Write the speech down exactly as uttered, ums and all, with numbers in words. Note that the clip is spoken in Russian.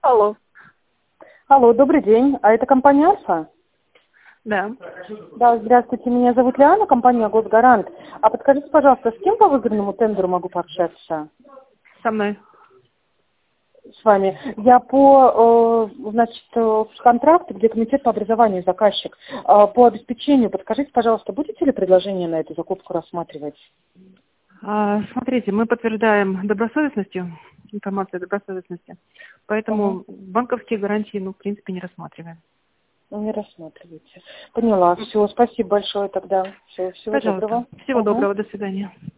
Алло. Алло, добрый день. А это компания Альфа? Да. Да, здравствуйте. Меня зовут Лиана, компания Госгарант. А подскажите, пожалуйста, с кем по выгодному тендеру могу пообщаться? Со мной. С вами. Я по, э, значит, э, контракту, где комитет по образованию заказчик, э, по обеспечению, подскажите, пожалуйста, будете ли предложение на эту закупку рассматривать? А, смотрите, мы подтверждаем добросовестностью, информацию о добросовестности, поэтому Угу. банковские гарантии, ну, в принципе, не рассматриваем. Не рассматриваете. Поняла. Все, спасибо большое тогда. Все, всего Пожалуйста. доброго. Всего Угу. доброго. До свидания.